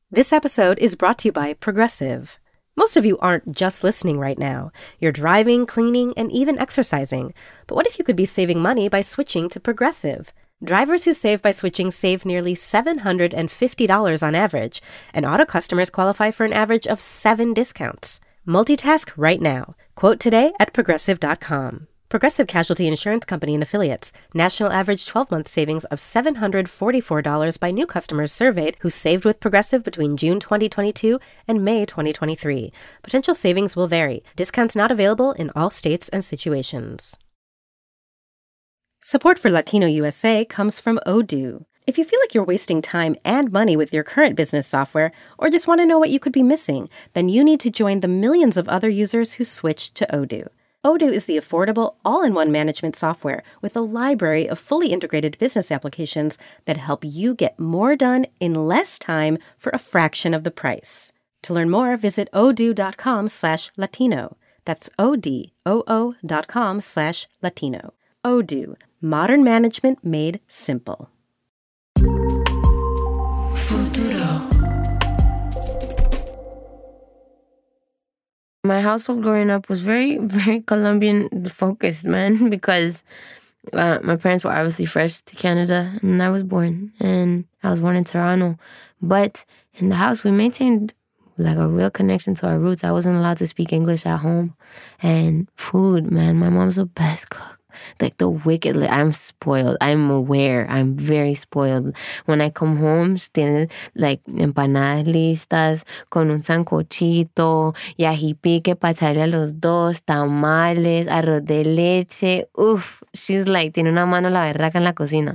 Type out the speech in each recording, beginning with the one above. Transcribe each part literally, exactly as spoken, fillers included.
This episode is brought to you by Progressive. Most of you aren't just listening right now. You're driving, cleaning, and even exercising. But what if you could be saving money by switching to Progressive? Drivers who save by switching save nearly seven hundred fifty dollars on average, and auto customers qualify for an average of seven discounts. Multitask right now. Quote today at progressive dot com. Progressive Casualty Insurance Company and Affiliates. National average twelve-month savings of seven hundred forty-four dollars by new customers surveyed who saved with Progressive between June twenty twenty-two and May twenty twenty-three. Potential savings will vary. Discounts not available in all states and situations. Support for Latino U S A comes from Odoo. If you feel like you're wasting time and money with your current business software, or just want to know what you could be missing, then you need to join the millions of other users who switched to Odoo. Odoo is the affordable, all-in-one management software with a library of fully integrated business applications that help you get more done in less time for a fraction of the price. To learn more, visit odoo.com slash Latino. That's O-D-O-O dot com slash Latino. Odoo, modern management made simple. Futuro. My household growing up was very, very Colombian-focused, man, because uh, my parents were obviously fresh to Canada, and I was born, and I was born in Toronto. But in the house, we maintained like a real connection to our roots. I wasn't allowed to speak English at home. And food, man, my mom's the best cook. Like the wicked, like, I'm spoiled. I'm aware. I'm very spoiled. When I come home, tiene like empanadas listas con un sancochito, y ají pique para echarle a los dos, tamales, arroz de leche. Uf, she's like, tiene una mano la berraca en la cocina.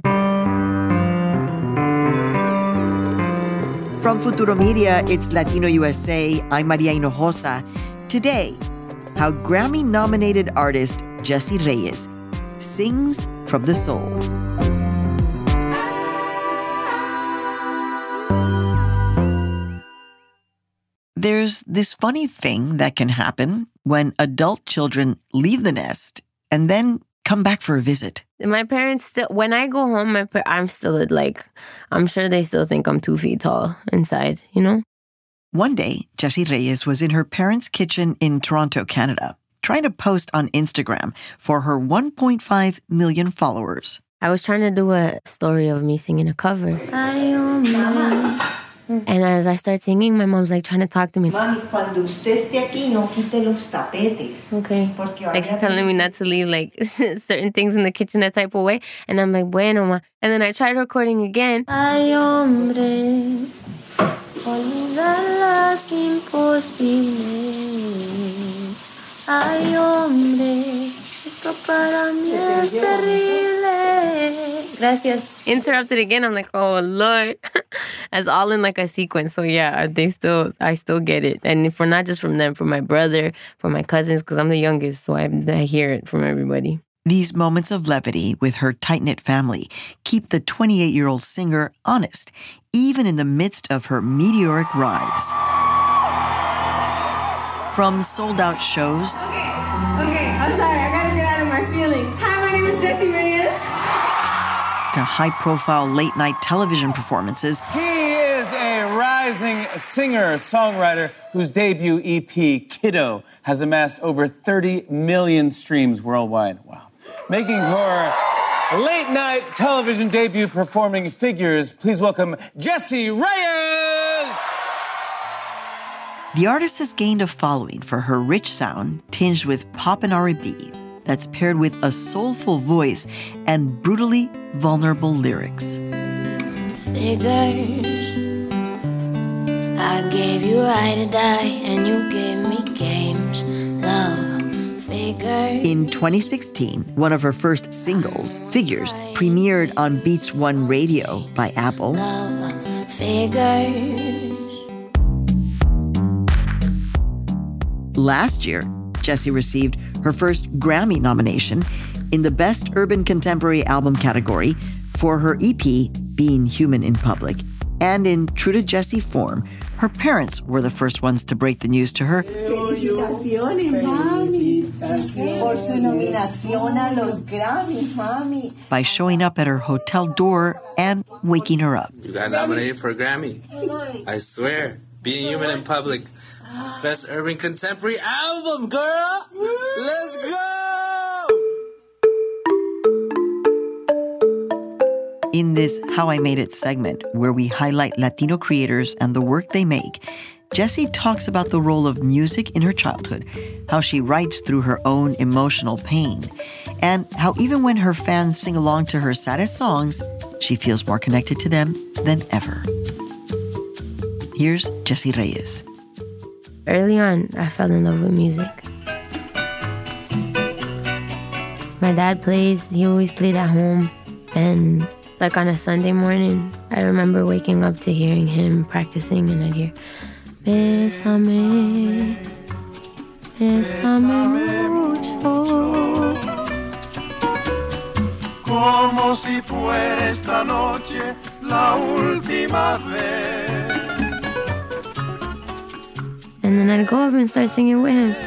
From Futuro Media, it's Latino U S A. I'm Maria Hinojosa. Today, how Grammy-nominated artist Jessie Reyes sings from the soul. There's this funny thing that can happen when adult children leave the nest and then come back for a visit. My parents still, when I go home, my par- I'm still like, I'm sure they still think I'm two feet tall inside, you know? One day, Jessie Reyes was in her parents' kitchen in Toronto, Canada, trying to post on Instagram for her one point five million followers. I was trying to do a story of me singing a cover. And as I start singing, my mom's like trying to talk to me. Mami, cuando usted esté aquí, no quite los tapetes. Okay. Like she's telling me not to leave like certain things in the kitchen that type of way. And I'm like, bueno, ma. And then I tried recording again. Ay, hombre, olvidar las imposibles. Ay, hombre, esto para mí es terrible. Gracias. Interrupted again. I'm like, oh, Lord. As all in like a sequence. So yeah, they still, I still get it. And for not just from them, from my brother, from my cousins, because I'm the youngest, so I, I hear it from everybody. These moments of levity with her tight-knit family keep the twenty-eight-year-old singer honest, even in the midst of her meteoric rise. From sold-out shows... Okay, okay, I'm sorry, I gotta get out of my feelings. Hi, my name is Jessie Reyes. ...to high-profile late-night television performances. He is a rising singer-songwriter whose debut E P, Kiddo, has amassed over thirty million streams worldwide. Wow. Making her late-night television debut performing figures, please welcome Jessie Reyes! The artist has gained a following for her rich sound, tinged with pop and R and B, that's paired with a soulful voice and brutally vulnerable lyrics. Figures, I gave you right to die, and you gave me games, love, figures. In twenty sixteen, one of her first singles, Figures, premiered on Beats One Radio by Apple. Love, figures. Last year, Jessie received her first Grammy nomination in the Best Urban Contemporary Album category for her E P, Being Human in Public. And in true to Jessie form, her parents were the first ones to break the news to her. Felicitaciones, mami. Por su nominación a los Grammys, mami. By showing up at her hotel door and waking her up. You got nominated for a Grammy. I swear. Being Human in Public. Best Urban Contemporary Album, girl! Let's go! In this How I Made It segment, where we highlight Latino creators and the work they make, Jessie talks about the role of music in her childhood, how she writes through her own emotional pain, and how even when her fans sing along to her saddest songs, she feels more connected to them than ever. Here's Jessie Reyes. Early on, I fell in love with music. My dad plays, he always played at home, and like on a Sunday morning, I remember waking up to hearing him practicing, and I'd hear, Bésame, bésame mucho. Como si fuera esta noche la última vez. And then I'd go up and start singing with him.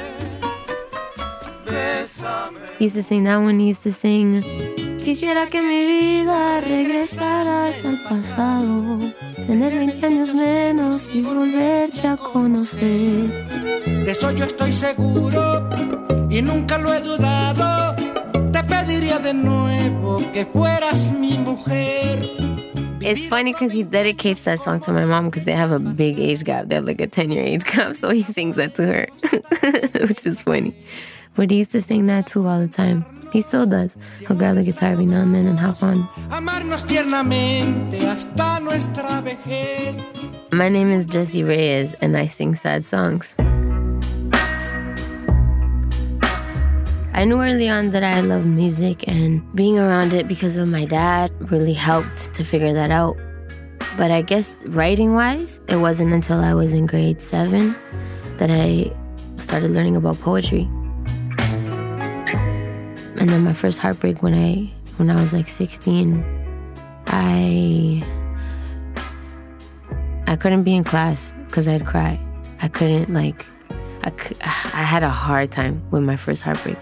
He used to sing that one. He used to sing, Quisiera que mi vida regresaras al pasado, tener veinte años menos y volverte a conocer. De eso yo estoy seguro y nunca lo he dudado. Te pediría de nuevo que fueras mi mujer. It's funny because he dedicates that song to my mom because they have a big age gap. They have like a ten-year age gap, so he sings that to her, which is funny. But he used to sing that too all the time. He still does. He'll grab the guitar every now and then and hop on. My name is Jessie Reyes, and I sing sad songs. I knew early on that I loved music, and being around it because of my dad really helped to figure that out. But I guess writing-wise, it wasn't until I was in grade seven that I started learning about poetry. And then my first heartbreak when I when I was like sixteen, I I couldn't be in class because I'd cry. I couldn't like I, I had a hard time with my first heartbreak.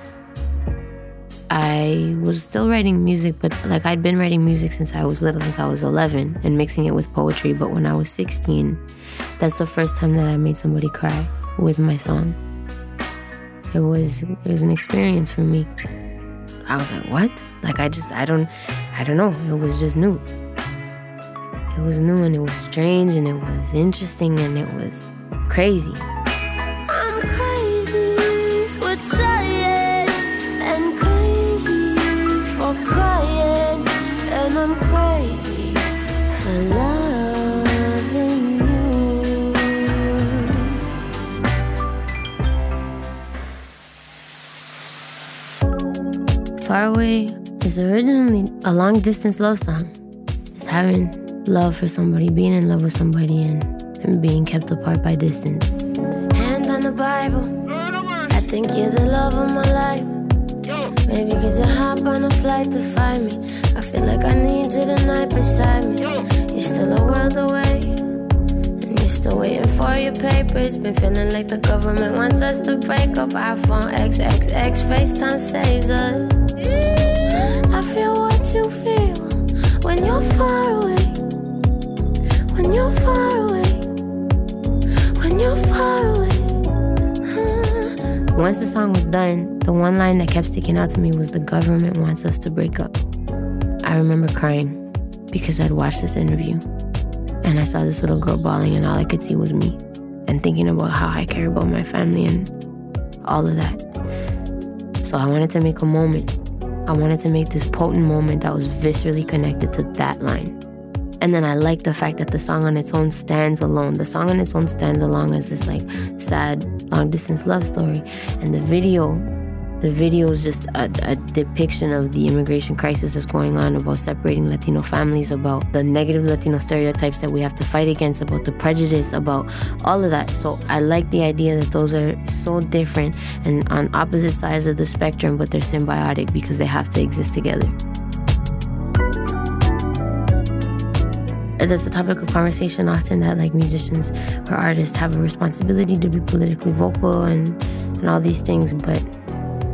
I was still writing music, but like I'd been writing music since I was little, since I was eleven, and mixing it with poetry. But when I was sixteen, that's the first time that I made somebody cry with my song. It was it was an experience for me. I was like, what? Like, I just, I don't, I don't know. It was just new. It was new and it was strange and it was interesting and it was crazy. I'm crazy for trying and crazy for crying, and I'm crazy for loving you. Far Away is originally a long-distance love song. It's having love for somebody, being in love with somebody, and, and being kept apart by distance. Hand on the Bible, I think you're the love of my life. Maybe could you hop on a flight to find me? I feel like I need you tonight beside me. You're still a world away, and you're still waiting for your papers. Been feeling like the government wants us to break up. iPhone X X X, FaceTime saves us. I feel what you feel when you're far away. When you're far away. When you're far away. Once the song was done, the one line that kept sticking out to me was, the government wants us to break up. I remember crying because I'd watched this interview and I saw this little girl bawling and all I could see was me, and thinking about how I care about my family and all of that. So I wanted to make a moment. I wanted to make this potent moment that was viscerally connected to that line. And then I like the fact that the song on its own stands alone. The song on its own stands alone as this like sad long-distance love story. And the video, the video is just a, a depiction of the immigration crisis that's going on, about separating Latino families, about the negative Latino stereotypes that we have to fight against, about the prejudice, about all of that. So I like the idea that those are so different and on opposite sides of the spectrum, but they're symbiotic because they have to exist together. That's a topic of conversation often, that like musicians or artists have a responsibility to be politically vocal and, and all these things, but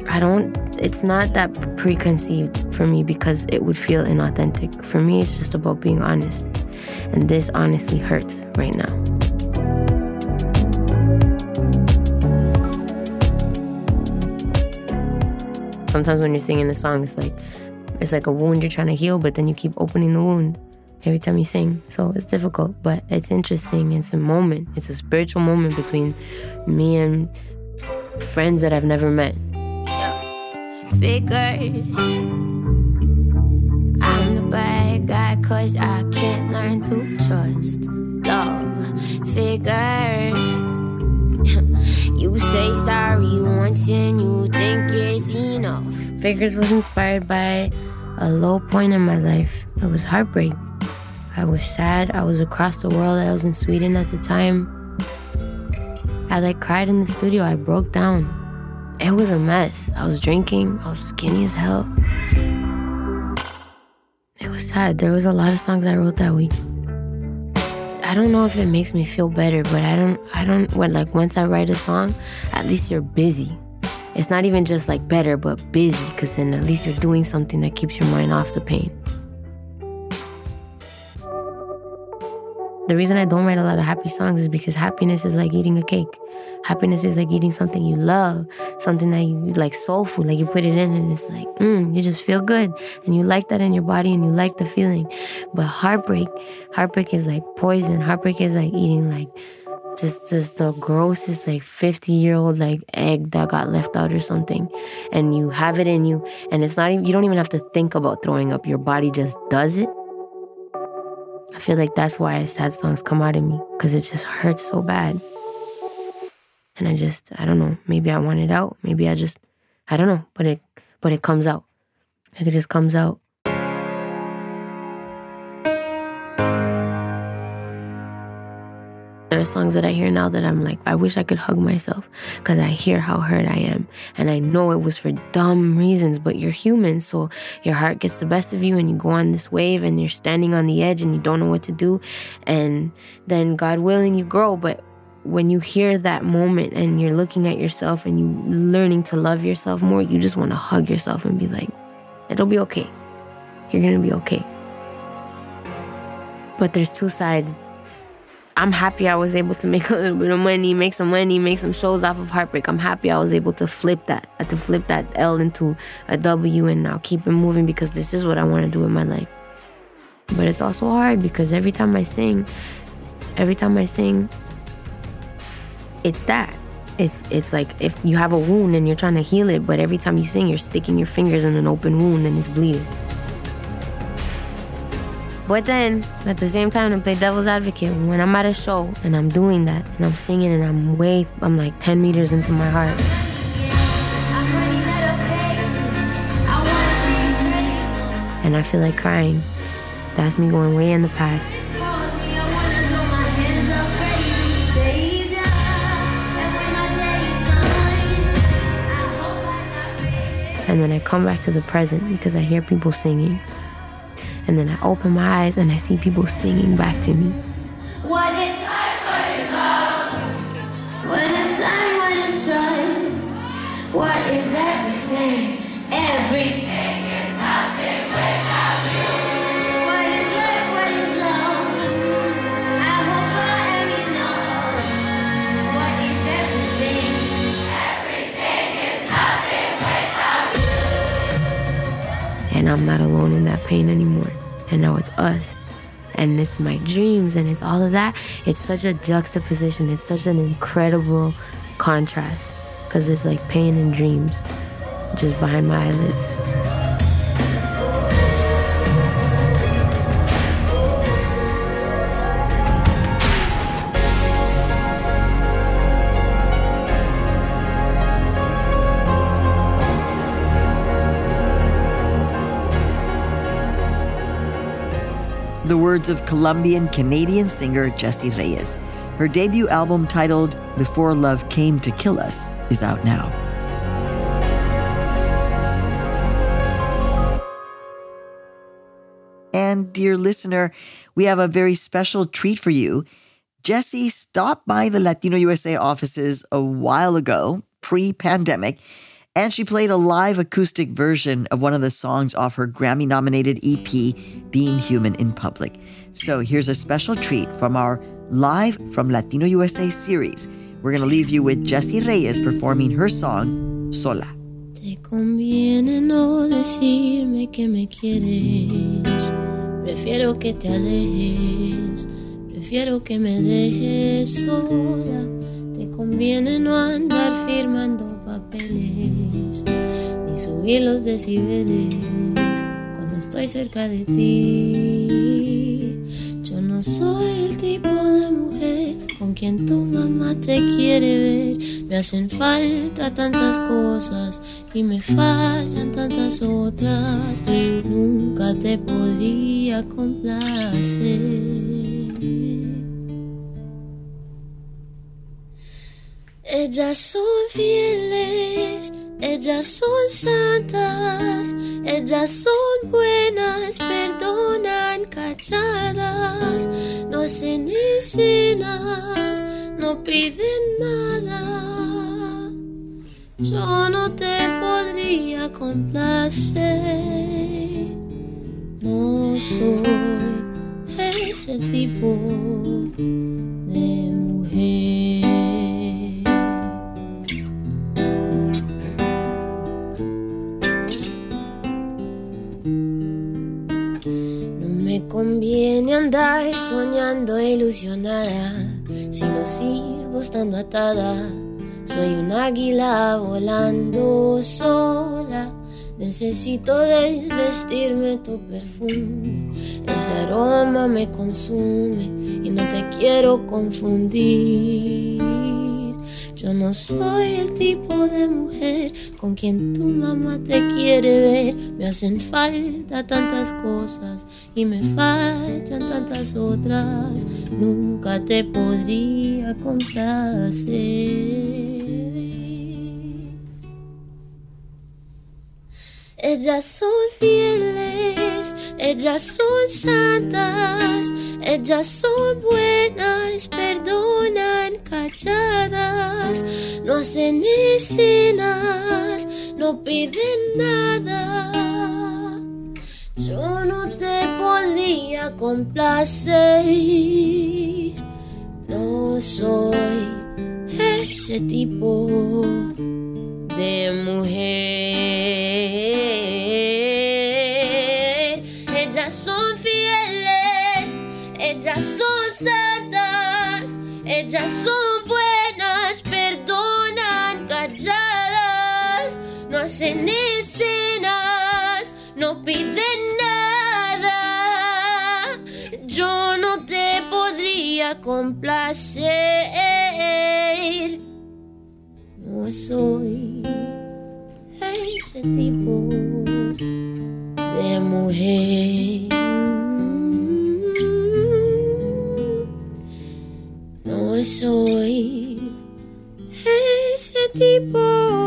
I don't, it's not that preconceived for me because it would feel inauthentic. For me, it's just about being honest. And this honestly hurts right now. Sometimes when you're singing a song, it's like, it's like a wound you're trying to heal, but then you keep opening the wound every time you sing. So it's difficult, but it's interesting. It's a moment. It's a spiritual moment between me and friends that I've never met. Figures. I'm the bad guy cause I can't learn to trust. Love. Figures. You say sorry once and you think it's enough. Figures was inspired by a low point in my life. It was heartbreak. I was sad. I was across the world. I was in Sweden at the time. I like cried in the studio. I broke down. It was a mess. I was drinking. I was skinny as hell. It was sad. There was a lot of songs I wrote that week. I don't know if it makes me feel better, but I don't, I don't, when, like, once I write a song, at least you're busy. It's not even just, like, better, but busy, because then at least you're doing something that keeps your mind off the pain. The reason I don't write a lot of happy songs is because happiness is like eating a cake. Happiness is like eating something you love, something that you like, soul food, like you put it in and it's like, mm, you just feel good. And you like that in your body and you like the feeling. But heartbreak, heartbreak is like poison. Heartbreak is like eating like just, just the grossest like fifty-year-old like egg that got left out or something. And you have it in you and it's not even, you don't even have to think about throwing up. Your body just does it. I feel like that's why sad songs come out of me, because it just hurts so bad. And I just, I don't know, maybe I want it out. Maybe I just, I don't know, but it, but it comes out. Like it just comes out. There are songs that I hear now that I'm like, I wish I could hug myself because I hear how hurt I am. And I know it was for dumb reasons, but you're human. So your heart gets the best of you and you go on this wave and you're standing on the edge and you don't know what to do. And then God willing, you grow. But when you hear that moment and you're looking at yourself and you learning to love yourself more, you just want to hug yourself and be like, it'll be okay. You're going to be okay. But there's two sides. I'm happy I was able to make a little bit of money, make some money, make some shows off of heartbreak. I'm happy I was able to flip that, uh, to flip that L into a W and now keep it moving because this is what I want to do in my life. But it's also hard because every time I sing, every time I sing, it's that. It's it's like if you have a wound and you're trying to heal it, but every time you sing, you're sticking your fingers in an open wound and it's bleeding. But then, at the same time, to play devil's advocate, when I'm at a show and I'm doing that and I'm singing and I'm way, I'm like ten meters into my heart. And I feel like crying. That's me going way in the past. And then I come back to the present because I hear people singing. And then I open my eyes and I see people singing back to me. What is life? What is love? What is time? What is trust? What is everything? Everything is nothing without you. What is life? What is love? I hope forever you know. What is everything? Everything is nothing without you. And I'm not alone in that pain anymore. And now it's us. And it's my dreams and it's all of that. It's such a juxtaposition. It's such an incredible contrast. Because it's like pain and dreams just behind my eyelids. The words of Colombian-Canadian singer Jessie Reyes. Her debut album titled Before Love Came to Kill Us is out now. And dear listener, we have a very special treat for you. Jessie stopped by the Latino U S A offices a while ago, pre-pandemic, And she played a live acoustic version of one of the songs off her Grammy-nominated E P, Being Human in Public. So here's a special treat from our Live from Latino U S A series. We're going to leave you with Jessie Reyes performing her song, Sola. Te conviene no decirme que me quieres. Prefiero que te alejes. Prefiero que me dejes sola. Te conviene no andar firmando papeles ni subir los decibeles cuando estoy cerca de ti. Yo no soy el tipo de mujer con quien tu mamá te quiere ver. Me hacen falta tantas cosas y me fallan tantas otras. Nunca te podría complacer. Ellas son fieles, ellas son santas, ellas son buenas, perdonan calladas, no hacen escenas, no piden nada. Yo no te podría complacer, no soy ese tipo de mujer. Conviene andar soñando ilusionada, si no sirvo estando atada. Soy un águila volando sola. Necesito desvestirme tu perfume. Ese aroma me consume y no te quiero confundir. Yo no soy el tipo de mujer con quien tu mamá te quiere ver. Me hacen falta tantas cosas y me faltan tantas otras. Nunca te podría complacer. Ellas son fieles, ellas son santas, ellas son buenas, perdonan calladas, no hacen escenas, no piden nada. Yo no te podría complacer, no soy ese tipo de mujer. Ellas son fieles, ellas son santas, ellas son buenas, perdonan calladas, no hacen escenas, no piden nada. Yo no te podría complacer, no soy ese tipo de mujer. No soy ese tipo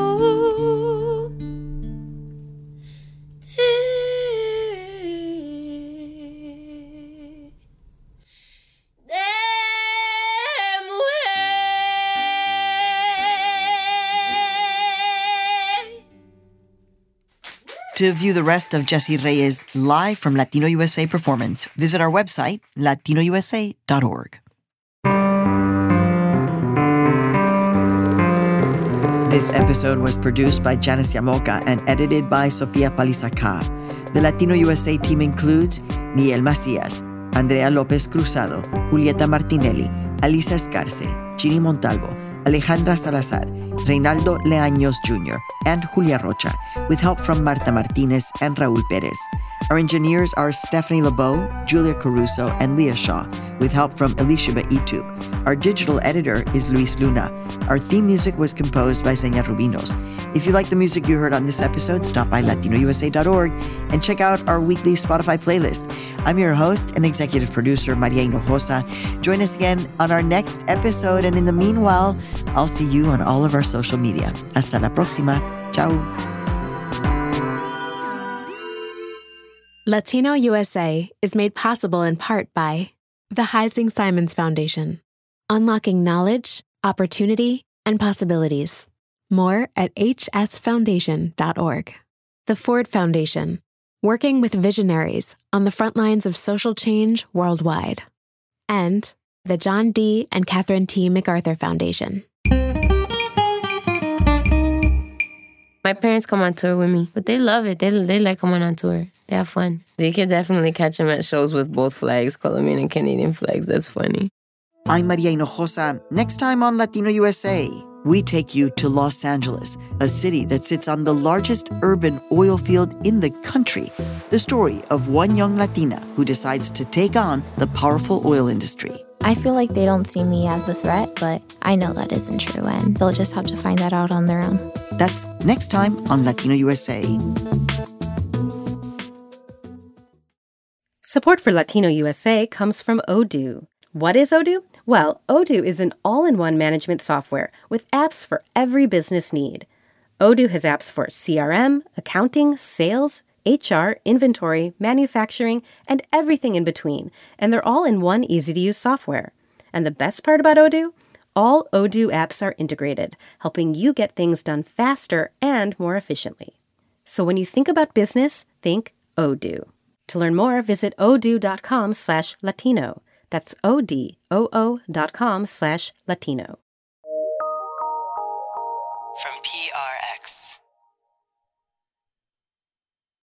de To view the rest of Jessie Reyes' live from Latino U S A performance, visit our website, latino u s a dot org. This episode was produced by Janice Yamoca and edited by Sofia Palizacar. The Latino U S A team includes Niel Macías, Andrea López Cruzado, Julieta Martinelli, Alisa Escarce, Chini Montalvo, Alejandra Salazar, Reinaldo Leaños Junior, and Julia Rocha, with help from Marta Martinez and Raúl Pérez. Our engineers are Stephanie LeBeau, Julia Caruso, and Leah Shaw, with help from Elisheba Itub. Our digital editor is Luis Luna. Our theme music was composed by Zenia Rubinos. If you like the music you heard on this episode, stop by latino u s a dot org and check out our weekly Spotify playlist. I'm your host and executive producer, Maria Hinojosa. Join us again on our next episode, and in the meanwhile, I'll see you on all of our social media. Hasta la próxima. Ciao. Latino U S A is made possible in part by the Heising Simons Foundation, unlocking knowledge, opportunity, and possibilities. More at h s foundation dot org. The Ford Foundation, working with visionaries on the front lines of social change worldwide. And the John D. and Catherine T. MacArthur Foundation. My parents come on tour with me, but they love it. They they like coming on tour. They have fun. You can definitely catch them at shows with both flags, Colombian and Canadian flags. That's funny. I'm Maria Hinojosa. Next time on Latino U S A, we take you to Los Angeles, a city that sits on the largest urban oil field in the country. The story of one young Latina who decides to take on the powerful oil industry. I feel like they don't see me as the threat, but I know that isn't true, and they'll just have to find that out on their own. That's next time on Latino U S A. Support for Latino U S A comes from Odoo. What is Odoo? Well, Odoo is an all-in-one management software with apps for every business need. Odoo has apps for C R M, accounting, sales, H R, inventory, manufacturing, and everything in between, and they're all in one easy-to-use software. And the best part about Odoo? All Odoo apps are integrated, helping you get things done faster and more efficiently. So when you think about business, think Odoo. To learn more, visit odoo.com slash Latino. That's O-D-O-O dot com slash Latino.